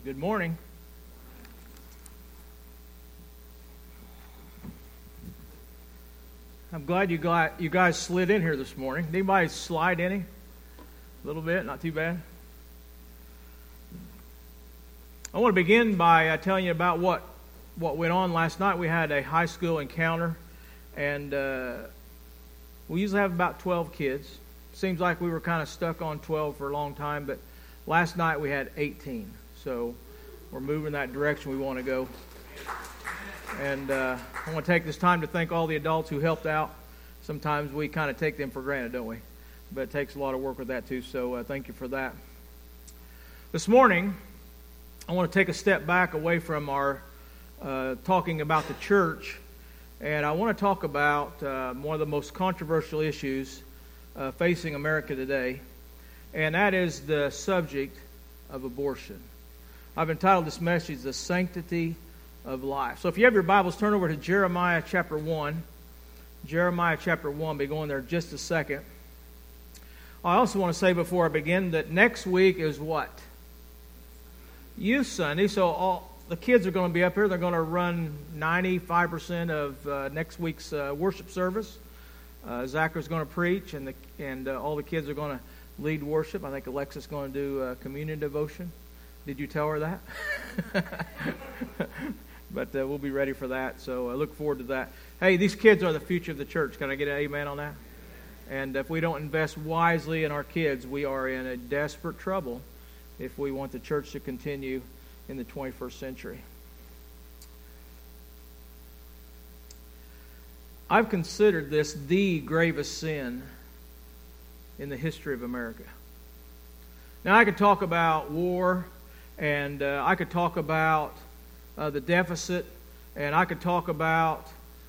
Good morning. I'm glad you guys slid in here this morning. Anybody slide any? A little bit, not too bad. I want to begin by telling you about what went on last night. We had a high school encounter, and we usually have about 12 kids. Seems like we were kind of stuck on 12 for a long time, but last night we had 18. So we're moving that direction we want to go. And I want to take this time to thank all the adults who helped out. Sometimes we kind of take them for granted, don't we? But it takes a lot of work with that too, so thank you for that. This morning, I want to take a step back away from our talking about the church, and I want to talk about one of the most controversial issues facing America today, and that is the subject of abortion. I've entitled this message, The Sanctity of Life. So if you have your Bibles, turn over to Jeremiah chapter 1. Jeremiah chapter 1, be going there just a second. I also want to say before I begin that next week is what? Youth Sunday. So all the kids are going to be up here. They're going to run 95% of next week's worship service. Zachary's going to preach, and all the kids are going to lead worship. I think Alexa's going to do communion devotion. Did you tell her that? But we'll be ready for that, so I look forward to that. Hey, these kids are the future of the church. Can I get an amen on that? And if we don't invest wisely in our kids, we are in a desperate trouble if we want the church to continue in the 21st century. I've considered this the gravest sin in the history of America. Now, I could talk about war, and I could talk about the deficit, and I could talk about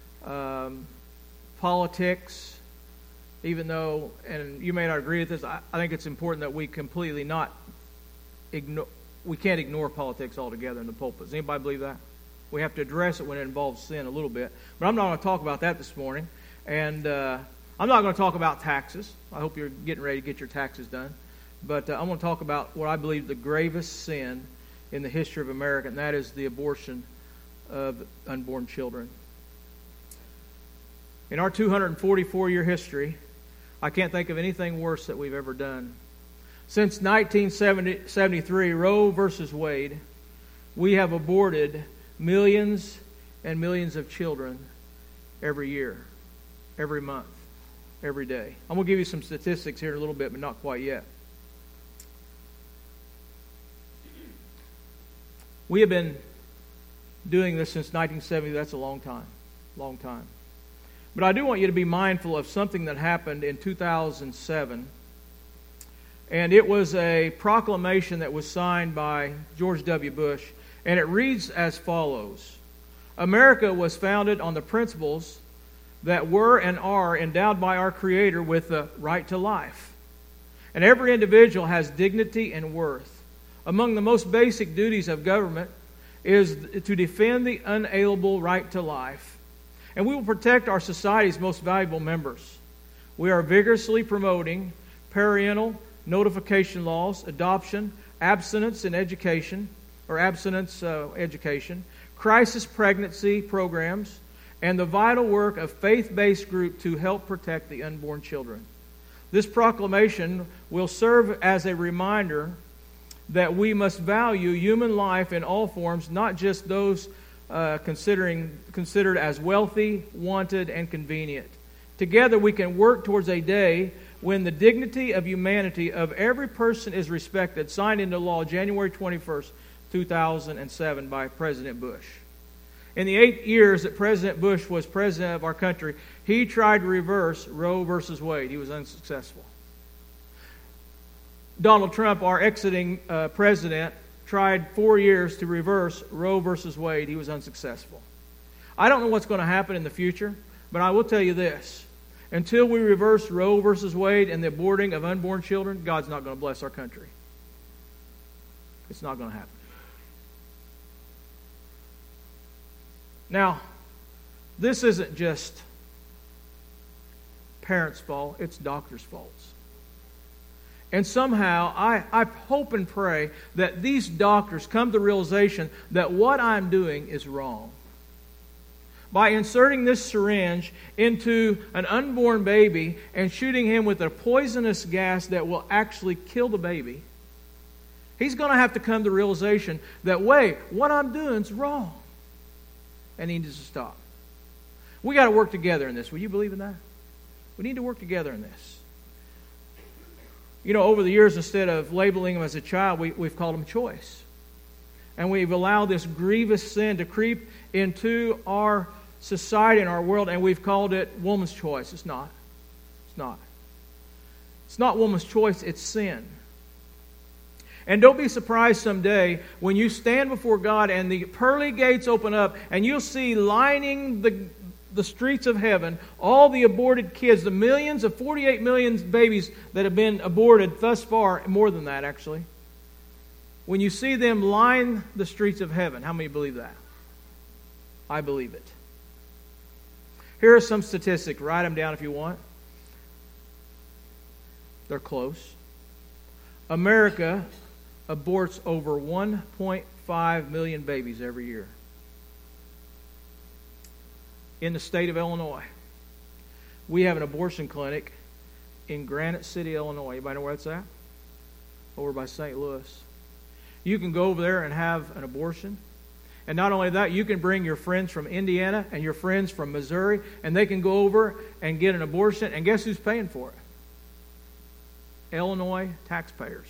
politics, even though, and you may not agree with this, I think it's important that we completely we can't ignore politics altogether in the pulpit. Does anybody believe that? We have to address it when it involves sin a little bit. But I'm not going to talk about that this morning. And I'm not going to talk about taxes. I hope you're getting ready to get your taxes done. But I'm going to talk about what I believe the gravest sin in the history of America, and that is the abortion of unborn children. In our 244-year history, I can't think of anything worse that we've ever done. Since 1973, Roe versus Wade, we have aborted millions and millions of children every year, every month, every day. I'm going to give you some statistics here in a little bit, but not quite yet. We have been doing this since 1970. That's a long time. Long time. But I do want you to be mindful of something that happened in 2007. And it was a proclamation that was signed by George W. Bush. And it reads as follows. America was founded on the principles that were and are endowed by our Creator with the right to life. And every individual has dignity and worth. Among the most basic duties of government is to defend the unalienable right to life. And we will protect our society's most valuable members. We are vigorously promoting parental notification laws, adoption, abstinence education, crisis pregnancy programs, and the vital work of faith-based groups to help protect the unborn children. This proclamation will serve as a reminder that we must value human life in all forms, not just those considered as wealthy, wanted, and convenient. Together we can work towards a day when the dignity of humanity of every person is respected, signed into law January 21st, 2007 by President Bush. In the 8 years that President Bush was president of our country, he tried to reverse Roe versus Wade. He was unsuccessful. Donald Trump, our exiting president, tried 4 years to reverse Roe versus Wade. He was unsuccessful. I don't know what's going to happen in the future, but I will tell you this. Until we reverse Roe versus Wade and the aborting of unborn children, God's not going to bless our country. It's not going to happen. Now, this isn't just parents' fault, it's doctors' faults. And somehow, I hope and pray that these doctors come to the realization that what I'm doing is wrong. By inserting this syringe into an unborn baby and shooting him with a poisonous gas that will actually kill the baby, he's going to have to come to the realization that, wait, what I'm doing is wrong. And he needs to stop. We got to work together in this. Will you believe in that? We need to work together in this. You know, over the years, instead of labeling him as a child, we've called him choice. And we've allowed this grievous sin to creep into our society and our world, and we've called it woman's choice. It's not. It's not. It's not woman's choice, it's sin. And don't be surprised someday when you stand before God and the pearly gates open up and you'll see lining the streets of heaven all the aborted kids, the millions of 48 million babies that have been aborted thus far, more than that actually. When you see them line the streets of heaven, how many believe that? I believe it. Here are some statistics. Write them down if you want. They're close. America aborts over 1.5 million babies every year. In the state of Illinois, we have an abortion clinic in Granite City, Illinois. Anybody know where that's at? Over by St. Louis. You can go over there and have an abortion. And not only that, you can bring your friends from Indiana and your friends from Missouri, and they can go over and get an abortion. And guess who's paying for it? Illinois taxpayers.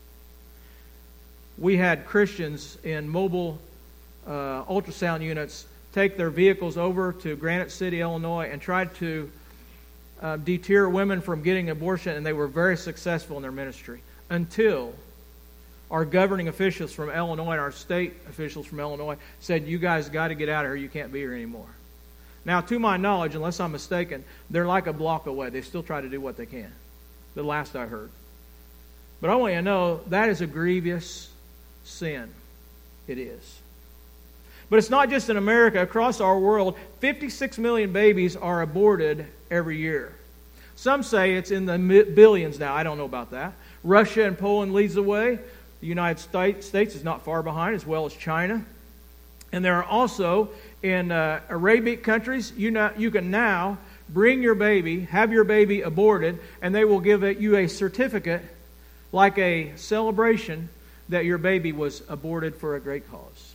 We had Christians in mobile ultrasound units take their vehicles over to Granite City, Illinois, and tried to deter women from getting abortion, and they were very successful in their ministry until our governing officials from Illinois and our state officials from Illinois said, you guys got to get out of here, you can't be here anymore. Now, to my knowledge, unless I'm mistaken, they're like a block away. They still try to do what they can, the last I heard. But I want you to know that is a grievous sin. It is. But it's not just in America. Across our world, 56 million babies are aborted every year. Some say it's in the billions now. I don't know about that. Russia and Poland leads the way. The United States is not far behind, as well as China. And there are also, in Arabic countries, you can now bring your baby, have your baby aborted, and they will give you a certificate like a celebration that your baby was aborted for a great cause.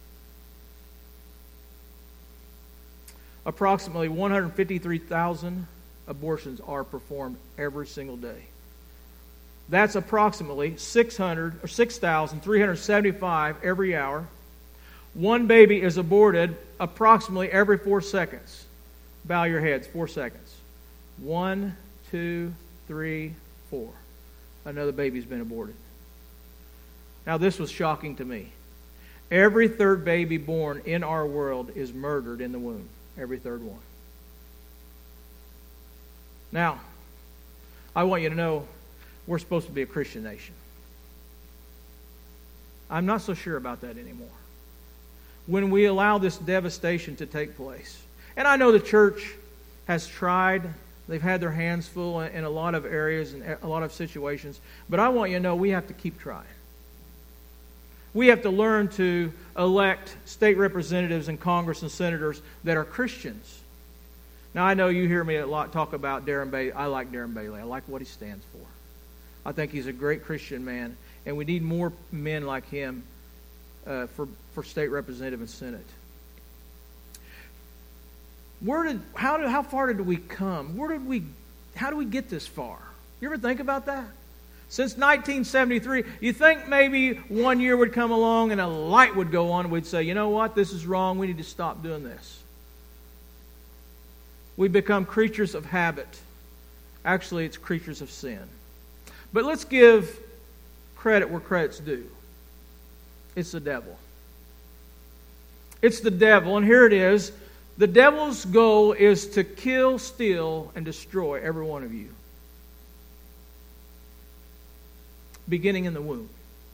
Approximately 153,000 abortions are performed every single day. That's approximately 6,375 every hour. One baby is aborted approximately every 4 seconds. Bow your heads, 4 seconds. 1, 2, 3, 4. Another baby's been aborted. Now this was shocking to me. Every third baby born in our world is murdered in the womb. Every third one. Now, I want you to know we're supposed to be a Christian nation. I'm not so sure about that anymore. When we allow this devastation to take place. And I know the church has tried. They've had their hands full in a lot of areas and a lot of situations. But I want you to know we have to keep trying. We have to learn to elect state representatives and Congress and senators that are Christians. Now, I know you hear me a lot talk about Darren Bailey. I like Darren Bailey. I like what he stands for. I think he's a great Christian man, and we need more men like him for state representative and senate. How far did we come? How do we get this far? You ever think about that? Since 1973, you think maybe one year would come along and a light would go on and we'd say, you know what, this is wrong, we need to stop doing this. We become creatures of habit. Actually, it's creatures of sin. But let's give credit where credit's due. It's the devil. It's the devil, and here it is. The devil's goal is to kill, steal, and destroy every one of you. Beginning in the womb.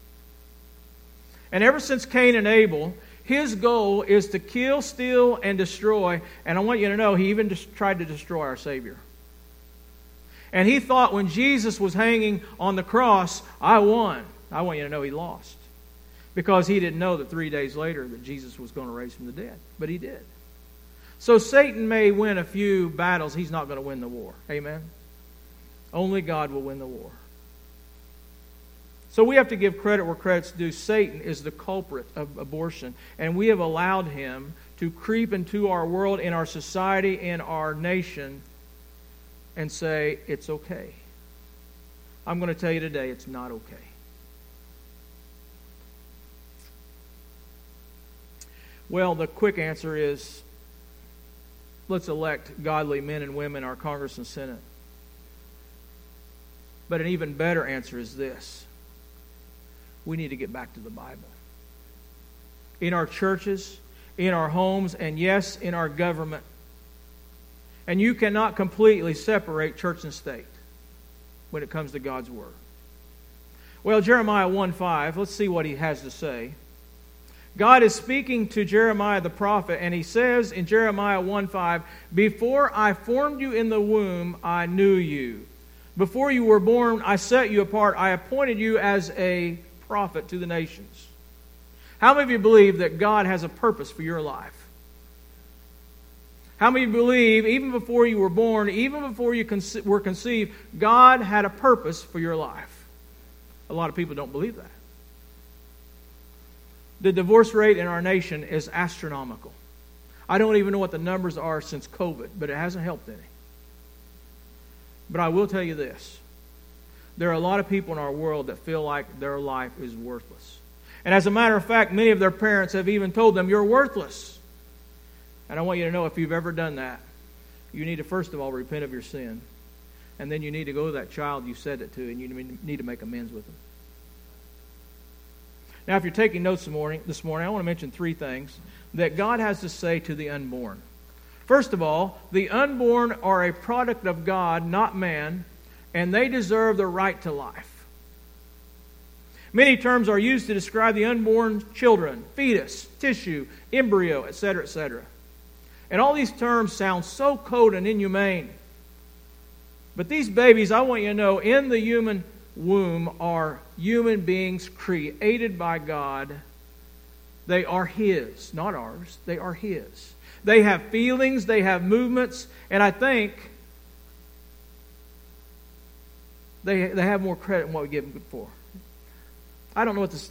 And ever since Cain and Abel, his goal is to kill, steal, and destroy. And I want you to know, he even tried to destroy our Savior. And he thought when Jesus was hanging on the cross, I won. I want you to know he lost. Because he didn't know that 3 days later that Jesus was going to raise from the dead. But he did. So Satan may win a few battles. He's not going to win the war. Amen? Only God will win the war. So we have to give credit where credit's due. Satan is the culprit of abortion. And we have allowed him to creep into our world, in our society, in our nation, and say, it's okay. I'm going to tell you today, it's not okay. Well, the quick answer is, let's elect godly men and women our Congress and Senate. But an even better answer is this. We need to get back to the Bible. In our churches, in our homes, and yes, in our government. And you cannot completely separate church and state when it comes to God's Word. Well, Jeremiah 1:5, let's see what he has to say. God is speaking to Jeremiah the prophet, and he says in Jeremiah 1:5, before I formed you in the womb, I knew you. Before you were born, I set you apart. I appointed you as a prophet to the nations. How many of you believe that God has a purpose for your life? How many of you believe, even before you were born, even before you were conceived, God had a purpose for your life? A lot of people don't believe that. The divorce rate in our nation is astronomical. I don't even know what the numbers are since COVID, but it hasn't helped any. But I will tell you this. There are a lot of people in our world that feel like their life is worthless. And as a matter of fact, many of their parents have even told them, you're worthless. And I want you to know, if you've ever done that, you need to first of all repent of your sin. And then you need to go to that child you said it to, and you need to make amends with them. Now, if you're taking notes this morning, I want to mention three things that God has to say to the unborn. First of all, the unborn are a product of God, not man, and they deserve the right to life. Many terms are used to describe the unborn children: fetus, tissue, embryo, etc., etc. And all these terms sound so cold and inhumane. But these babies, I want you to know, in the human womb are human beings created by God. They are His, not ours. They are His. They have feelings, they have movements, and I think they have more credit than what we give them for. I don't know what the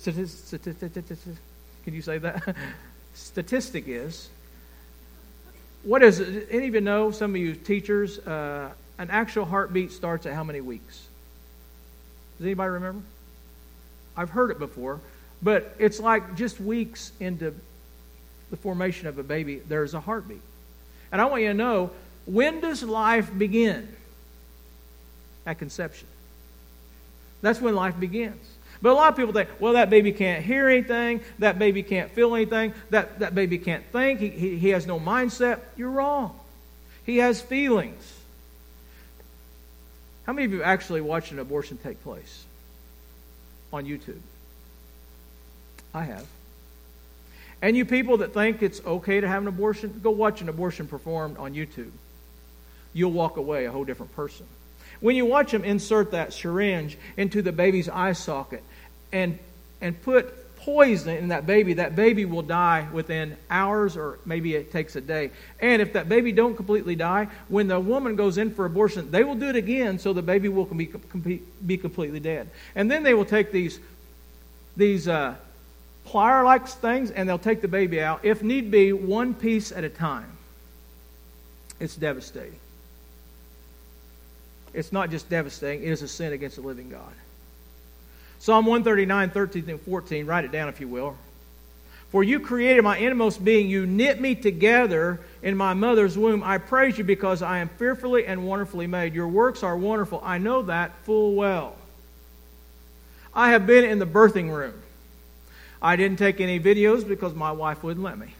can you say that? Statistic is. What is it? Any of you know, some of you teachers, an actual heartbeat starts at how many weeks? Does anybody remember? I've heard it before, but it's like just weeks into the formation of a baby, there's a heartbeat. And I want you to know, when does life begin? At conception. That's when life begins. But a lot of people think, well, that baby can't hear anything, that baby can't feel anything, that baby can't think, he has no mindset. You're wrong. He has feelings. How many of you actually watched an abortion take place on YouTube? I have. And you people that think it's okay to have an abortion, go watch an abortion performed on YouTube. You'll walk away a whole different person. When you watch them insert that syringe into the baby's eye socket and put poison in that baby will die within hours, or maybe it takes a day. And if that baby don't completely die, when the woman goes in for abortion, they will do it again so the baby will be completely dead. And then they will take these plier-like things and they'll take the baby out, if need be, one piece at a time. It's devastating. It's not just devastating, it is a sin against the living God. Psalm 139, 13 and 14, write it down if you will. For you created my innermost being, you knit me together in my mother's womb. I praise you because I am fearfully and wonderfully made. Your works are wonderful. I know that full well. I have been in the birthing room. I didn't take any videos because my wife wouldn't let me.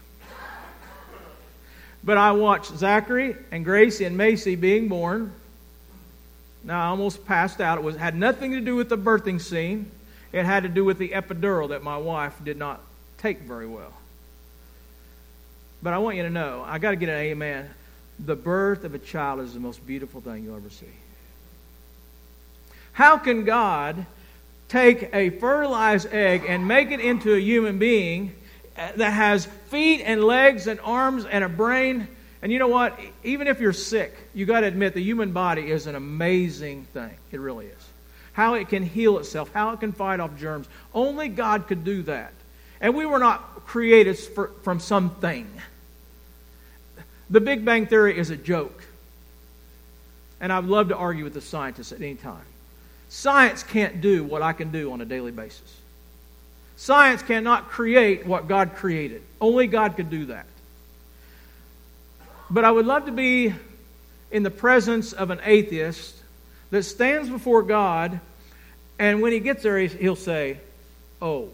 But I watched Zachary and Gracie and Macy being born. Now, I almost passed out. It had nothing to do with the birthing scene. It had to do with the epidural that my wife did not take very well. But I want you to know, I got to get an amen. The birth of a child is the most beautiful thing you'll ever see. How can God take a fertilized egg and make it into a human being that has feet and legs and arms and a brain? And you know what? Even if you're sick, you got to admit the human body is an amazing thing. It really is. How it can heal itself, how it can fight off germs. Only God could do that. And we were not created from something. The Big Bang Theory is a joke. And I'd love to argue with the scientists at any time. Science can't do what I can do on a daily basis. Science cannot create what God created. Only God could do that. But I would love to be in the presence of an atheist that stands before God, and when he gets there, he'll say, "Oh,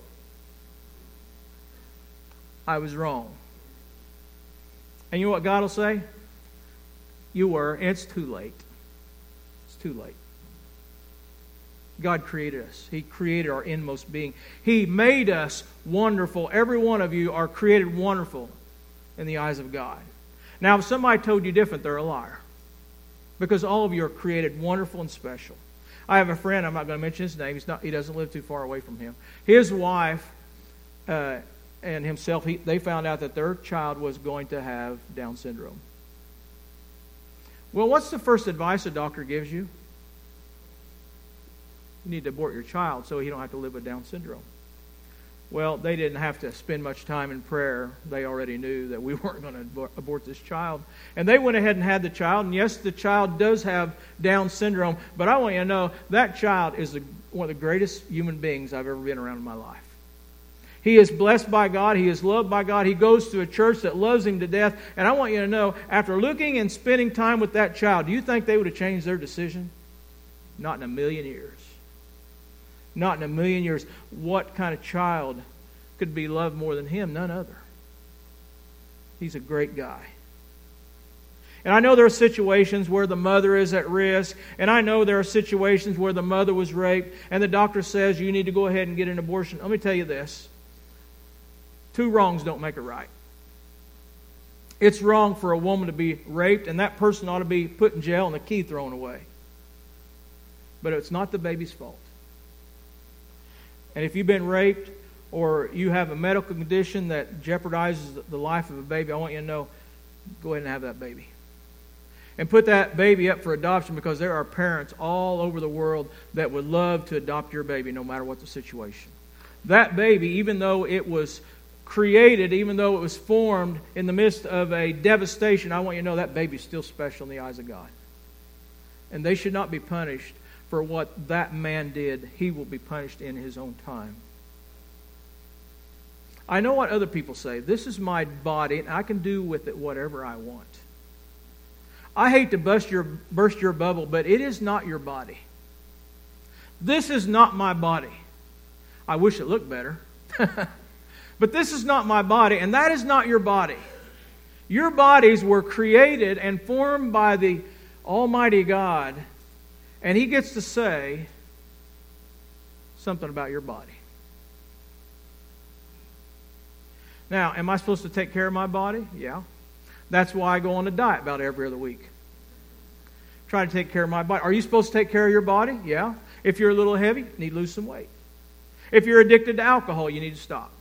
I was wrong." And you know what God will say? "You were, and it's too late. It's too late." God created us. He created our inmost being. He made us wonderful. Every one of you are created wonderful in the eyes of God. Now, if somebody told you different, they're a liar. Because all of you are created wonderful and special. I have a friend, I'm not going to mention his name. He doesn't live too far away from him. His wife and himself, they found out that their child was going to have Down syndrome. Well, what's the first advice a doctor gives you? You need to abort your child so you don't have to live with Down syndrome. Well, they didn't have to spend much time in prayer. They already knew that we weren't going to abort this child. And they went ahead and had the child. And yes, the child does have Down syndrome. But I want you to know that child is one of the greatest human beings I've ever been around in my life. He is blessed by God. He is loved by God. He goes to a church that loves him to death. And I want you to know, after looking and spending time with that child, do you think they would have changed their decision? Not in a million years. Not in a million years. What kind of child could be loved more than him? None other. He's a great guy. And I know there are situations where the mother is at risk. And I know there are situations where the mother was raped. And the doctor says you need to go ahead and get an abortion. Let me tell you this. 2 wrongs don't make it right. It's wrong for a woman to be raped. And that person ought to be put in jail and the key thrown away. But it's not the baby's fault. And if you've been raped or you have a medical condition that jeopardizes the life of a baby, I want you to know, go ahead and have that baby. And put that baby up for adoption, because there are parents all over the world that would love to adopt your baby no matter what the situation. That baby, even though it was created, even though it was formed in the midst of a devastation, I want you to know that baby is still special in the eyes of God. And they should not be punished for what that man did. He will be punished in his own time. I know what other people say. This is my body, and I can do with it whatever I want. I hate to burst your bubble, but it is not your body. This is not my body. I wish it looked better. But this is not my body, and that is not your body. Your bodies were created and formed by the Almighty God. And He gets to say something about your body. Now, am I supposed to take care of my body? Yeah. That's why I go on a diet about every other week. Try to take care of my body. Are you supposed to take care of your body? Yeah. If you're a little heavy, you need to lose some weight. If you're addicted to alcohol, you need to stop.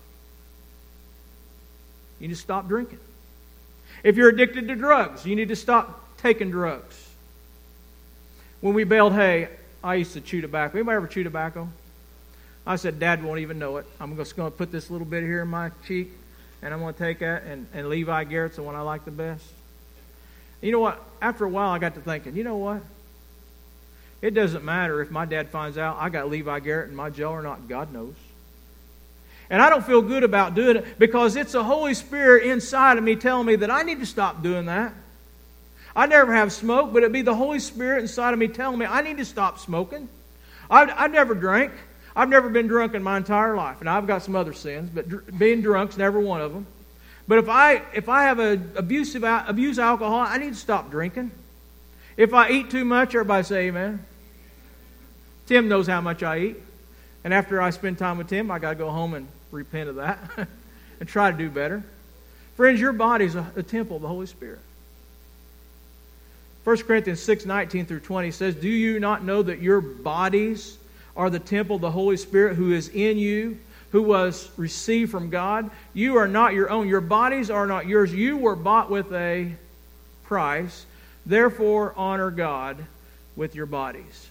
You need to stop drinking. If you're addicted to drugs, you need to stop taking drugs. When we baled hay, I used to chew tobacco. Anybody ever chew tobacco? I said, Dad won't even know it. I'm just going to put this little bit here in my cheek, and I'm going to take that, and Levi Garrett's the one I like the best. You know what? After a while, I got to thinking, you know what? It doesn't matter if my dad finds out I got Levi Garrett in my jaw or not. God knows. And I don't feel good about doing it, because it's the Holy Spirit inside of me telling me that I need to stop doing that. I never have smoked, but it'd be the Holy Spirit inside of me telling me I need to stop smoking. I've never drank. I've never been drunk in my entire life. And I've got some other sins, but being drunk's never one of them. But if I have abuse alcohol, I need to stop drinking. If I eat too much, everybody say amen. Tim knows how much I eat. And after I spend time with Tim, I got to go home and repent of that and try to do better. Friends, your body's a temple of the Holy Spirit. 1 Corinthians 6:19 through 20 says, "Do you not know that your bodies are the temple of the Holy Spirit who is in you, who was received from God? You are not your own. Your bodies are not yours. You were bought with a price. Therefore, honor God with your bodies."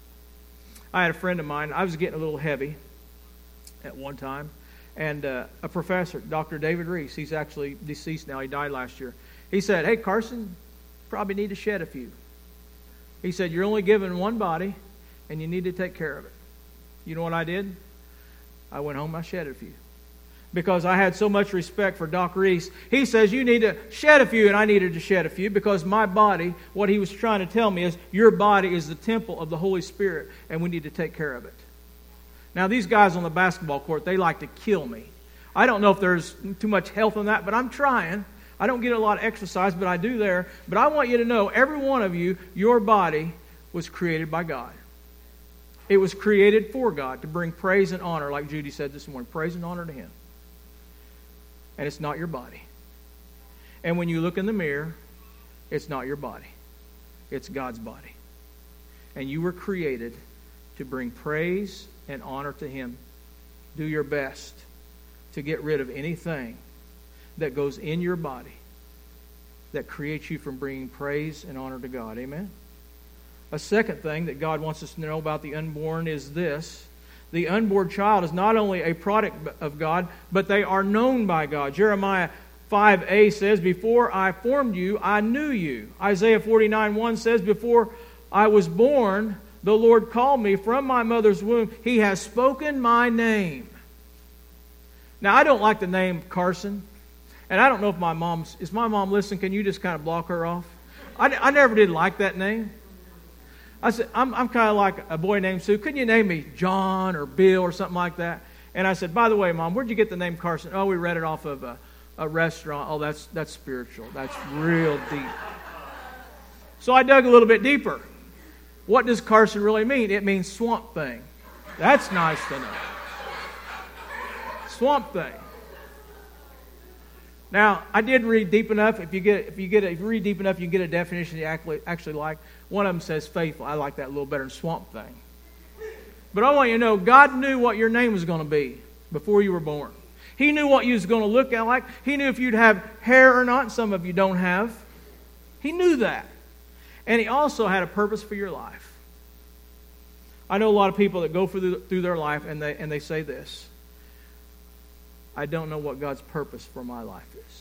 I had a friend of mine. I was getting a little heavy at one time. And a professor, Dr. David Reese, he's actually deceased now. He died last year. He said, "Hey, Carson, probably need to shed a few." He said, "You're only given one body, and you need to take care of it." You know what I did? I went home, I shed a few. Because I had so much respect for Doc Reese. He says, "You need to shed a few," and I needed to shed a few because my body, what he was trying to tell me is, your body is the temple of the Holy Spirit, and we need to take care of it. Now, these guys on the basketball court, they like to kill me. I don't know if there's too much health in that, but I'm trying. I don't get a lot of exercise, but I do there. But I want you to know, every one of you, your body was created by God. It was created for God to bring praise and honor, like Judy said this morning, praise and honor to Him. And it's not your body. And when you look in the mirror, it's not your body. It's God's body. And you were created to bring praise and honor to Him. Do your best to get rid of anything that goes in your body that creates you from bringing praise and honor to God. Amen? A second thing that God wants us to know about the unborn is this: the unborn child is not only a product of God, but they are known by God. Jeremiah 5a says, "Before I formed you, I knew you." Isaiah 49:1 says, "Before I was born, the Lord called me from my mother's womb. He has spoken my name." Now, I don't like the name Carson. And I don't know if is my mom listening? Can you just kind of block her off? I never did like that name. I said, I'm kind of like a boy named Sue. Couldn't you name me John or Bill or something like that? And I said, "By the way, Mom, where'd you get the name Carson?" "Oh, we read it off of a restaurant." "Oh, that's spiritual. That's real deep." So I dug a little bit deeper. What does Carson really mean? It means swamp thing. That's nice to know. Swamp thing. Now, I did read deep enough. If you read deep enough, you can get a definition you actually like. One of them says faithful. I like that a little better than swamp thing. But I want you to know, God knew what your name was going to be before you were born. He knew what you was going to look like. He knew if you'd have hair or not. Some of you don't have. He knew that. And He also had a purpose for your life. I know a lot of people that go through their life and they say this: "I don't know what God's purpose for my life is."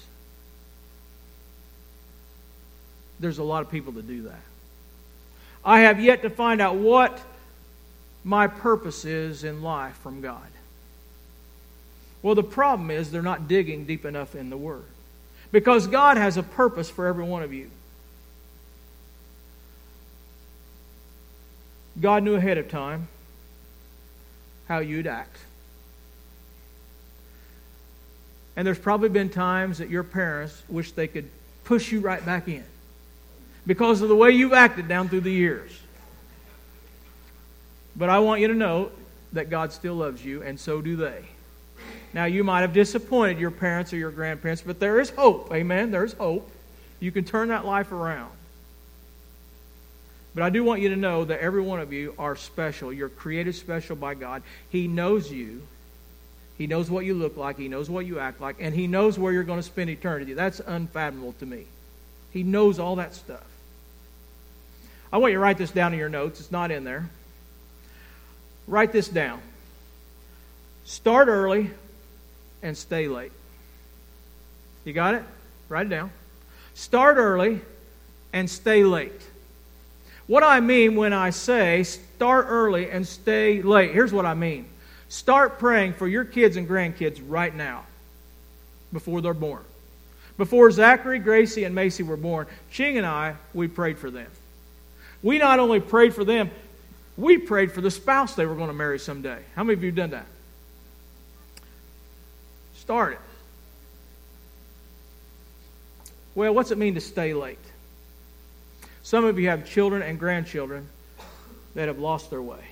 There's a lot of people that do that. I have yet to find out what my purpose is in life from God. Well, the problem is they're not digging deep enough in the Word. Because God has a purpose for every one of you. God knew ahead of time how you'd act. And there's probably been times that your parents wish they could push you right back in because of the way you've acted down through the years. But I want you to know that God still loves you, and so do they. Now, you might have disappointed your parents or your grandparents, but there is hope. Amen? There's hope. You can turn that life around. But I do want you to know that every one of you are special. You're created special by God. He knows you. He knows what you look like. He knows what you act like. And He knows where you're going to spend eternity. That's unfathomable to me. He knows all that stuff. I want you to write this down in your notes. It's not in there. Write this down. Start early and stay late. You got it? Write it down. Start early and stay late. What I mean when I say start early and stay late, here's what I mean. Start praying for your kids and grandkids right now, before they're born. Before Zachary, Gracie, and Macy were born, Ching and I, we prayed for them. We not only prayed for them, we prayed for the spouse they were going to marry someday. How many of you have done that? Start it. Well, what's it mean to stay late? Some of you have children and grandchildren that have lost their way.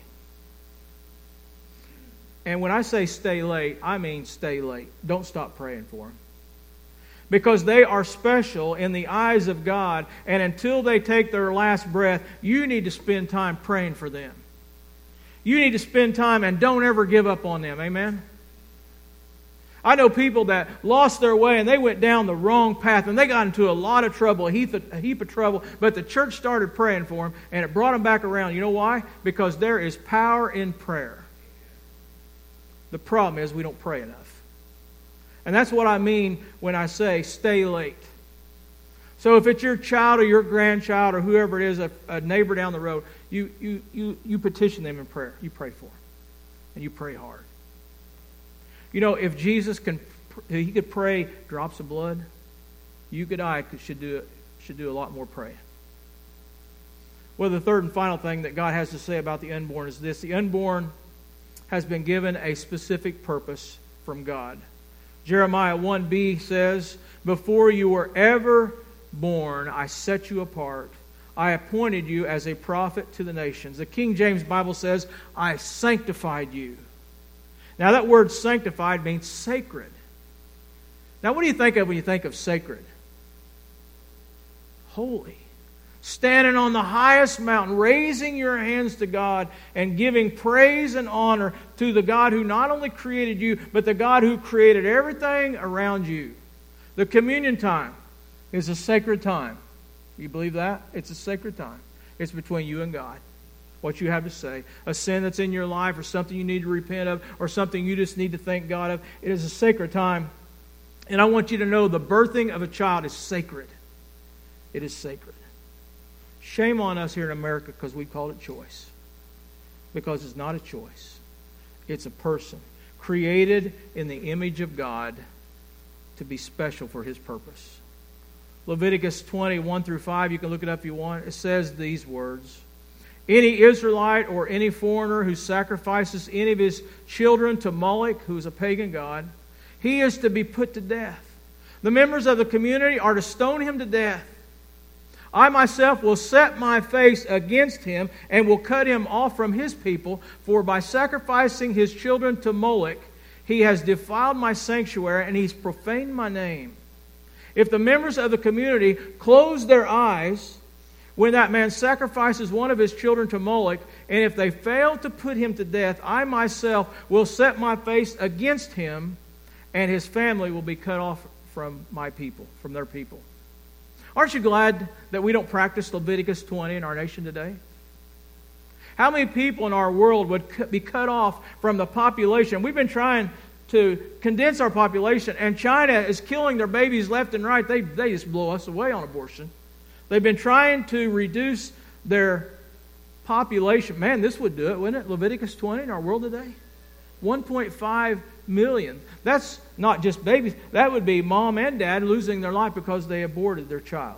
And when I say stay late, I mean stay late. Don't stop praying for them. because they are special in the eyes of God, and until they take their last breath, you need to spend time praying for them. You need to spend time and don't ever give up on them. Amen? I know people that lost their way and they went down the wrong path and they got into a lot of trouble, a heap of trouble, but the church started praying for them and it brought them back around. You know why? Because there is power in prayer. The problem is we don't pray enough. And that's what I mean when I say stay late. So if it's your child or your grandchild or whoever it is, a neighbor down the road, you petition them in prayer. You pray for them. And you pray hard. You know, if Jesus he could pray drops of blood, you and I should do a lot more praying. Well, the third and final thing that God has to say about the unborn is this. The unborn has been given a specific purpose from God. Jeremiah 1b says, "Before you were ever born, I set you apart. I appointed you as a prophet to the nations." The King James Bible says, "I sanctified you." Now that word sanctified means sacred. Now what do you think of when you think of sacred? Holy. Standing on the highest mountain, raising your hands to God and giving praise and honor to the God who not only created you, but the God who created everything around you. The communion time is a sacred time. You believe that? It's a sacred time. It's between you and God. What you have to say. A sin that's in your life or something you need to repent of or something you just need to thank God of. It is a sacred time. And I want you to know the birthing of a child is sacred. It is sacred. Shame on us here in America because we call it choice. Because it's not a choice. It's a person created in the image of God to be special for His purpose. Leviticus 20, 1 through 5, you can look it up if you want. It says these words. "Any Israelite or any foreigner who sacrifices any of his children to Moloch, who is a pagan god, he is to be put to death. The members of the community are to stone him to death. I myself will set my face against him and will cut him off from his people, for by sacrificing his children to Moloch, he has defiled my sanctuary and he's profaned my name. If the members of the community close their eyes when that man sacrifices one of his children to Moloch, and if they fail to put him to death, I myself will set my face against him, and his family will be cut off from my people, from their people." Aren't you glad that we don't practice Leviticus 20 in our nation today? How many people in our world would be cut off from the population? We've been trying to condense our population, and China is killing their babies left and right. They just blow us away on abortion. They've been trying to reduce their population. Man, this would do it, wouldn't it? Leviticus 20 in our world today? 1.5 million. That's not just babies. That would be mom and dad losing their life because they aborted their child.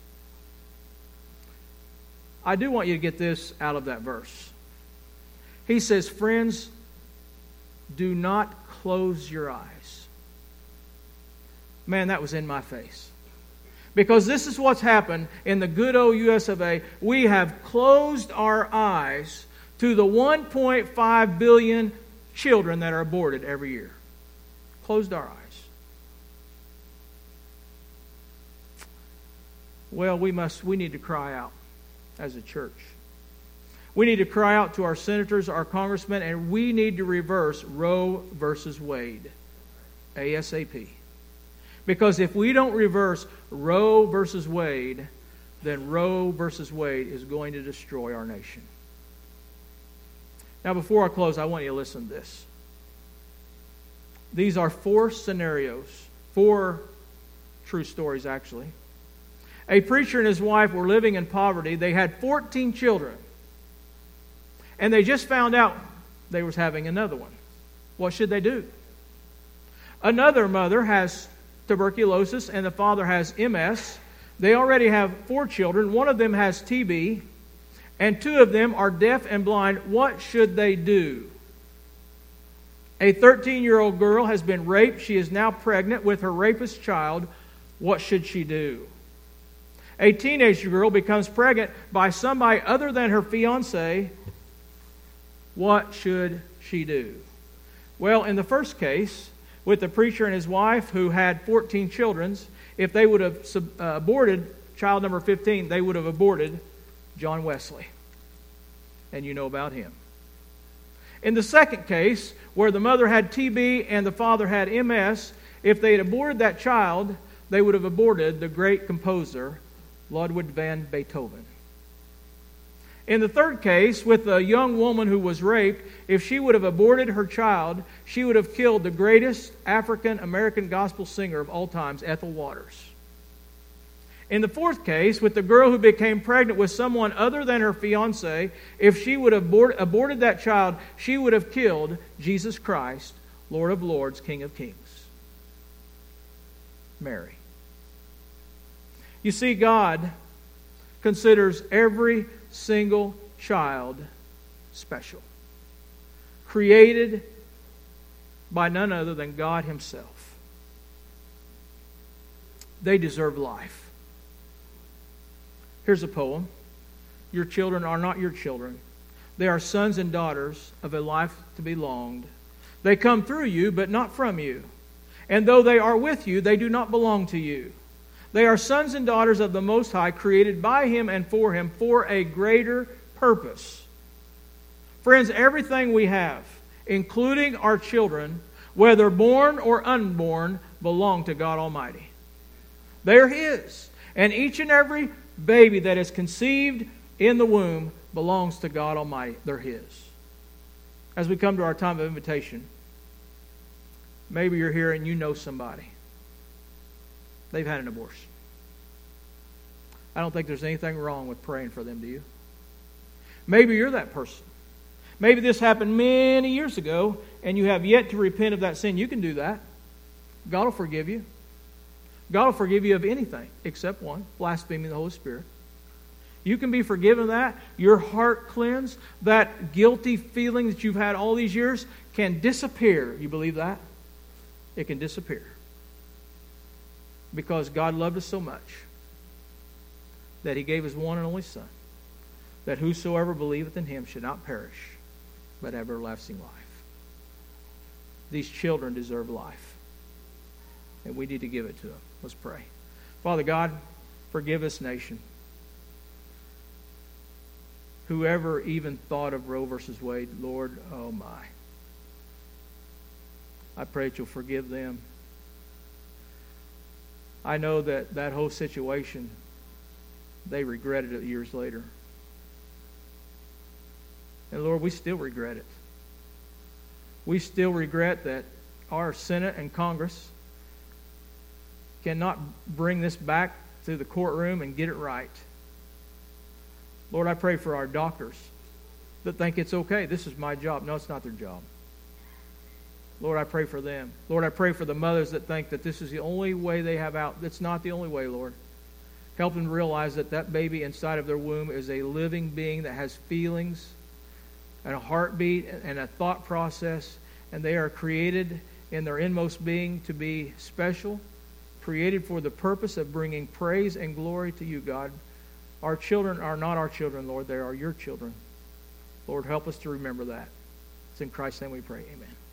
I do want you to get this out of that verse. He says, "Friends, do not close your eyes." Man, that was in my face. Because this is what's happened in the good old US of A. We have closed our eyes to the 1.5 billion children that are aborted every year. Closed our eyes. Well, we need to cry out as a church. We need to cry out to our senators, our congressmen, and we need to reverse Roe versus Wade. ASAP. Because if we don't reverse Roe versus Wade, then Roe versus Wade is going to destroy our nation. Now, before I close, I want you to listen to this. These are 4 scenarios, 4 true stories, actually. A preacher and his wife were living in poverty. They had 14 children. And they just found out they was having another one. What should they do? Another mother has tuberculosis and the father has MS. They already have 4 children. One of them has TB. And 2 of them are deaf and blind. What should they do? A 13-year-old girl has been raped. She is now pregnant with her rapist child. What should she do? A teenage girl becomes pregnant by somebody other than her fiancé. What should she do? Well, in the first case, with the preacher and his wife who had 14 children, If they would have aborted child number 15, they would have aborted John Wesley. And you know about him. In the second case, where the mother had TB and the father had MS, if they had aborted that child, they would have aborted the great composer, Ludwig van Beethoven. In the third case, with a young woman who was raped, if she would have aborted her child, she would have killed the greatest African-American gospel singer of all times, Ethel Waters. In the fourth case, with the girl who became pregnant with someone other than her fiancé, if she would have aborted that child, she would have killed Jesus Christ, Lord of Lords, King of Kings. Mary. You see, God considers every single child special, created by none other than God Himself. They deserve life. Here's a poem. Your children are not your children. They are sons and daughters of a life to be longed. They come through you, but not from you. And though they are with you, they do not belong to you. They are sons and daughters of the Most High, created by Him and for Him for a greater purpose. Friends, everything we have, including our children, whether born or unborn, belong to God Almighty. They're His. And each and every baby that is conceived in the womb belongs to God Almighty. They're His. As we come to our time of invitation, maybe you're here and you know somebody. They've had an abortion. I don't think there's anything wrong with praying for them, do you? Maybe you're that person. Maybe this happened many years ago and you have yet to repent of that sin. You can do that. God will forgive you. God will forgive you of anything except one, blaspheming the Holy Spirit. You can be forgiven of that. Your heart cleansed. That guilty feeling that you've had all these years can disappear. You believe that? It can disappear. Because God loved us so much that He gave His one and only Son, that whosoever believeth in Him should not perish, but have everlasting life. These children deserve life, and we need to give it to them. Let's pray. Father God, forgive this nation. Whoever even thought of Roe versus Wade, Lord, oh my. I pray that you'll forgive them. I know that that whole situation, they regretted it years later. And Lord, we still regret it. We still regret that our Senate and Congress cannot bring this back to the courtroom and get it right. Lord, I pray for our doctors that think it's okay. This is my job. No, it's not their job. Lord, I pray for them. Lord, I pray for the mothers that think that this is the only way they have out. It's not the only way, Lord. Help them realize that that baby inside of their womb is a living being that has feelings and a heartbeat and a thought process, and they are created in their inmost being to be special, created for the purpose of bringing praise and glory to you, God. Our children are not our children, Lord. They are your children. Lord, help us to remember that. It's in Christ's name we pray. Amen.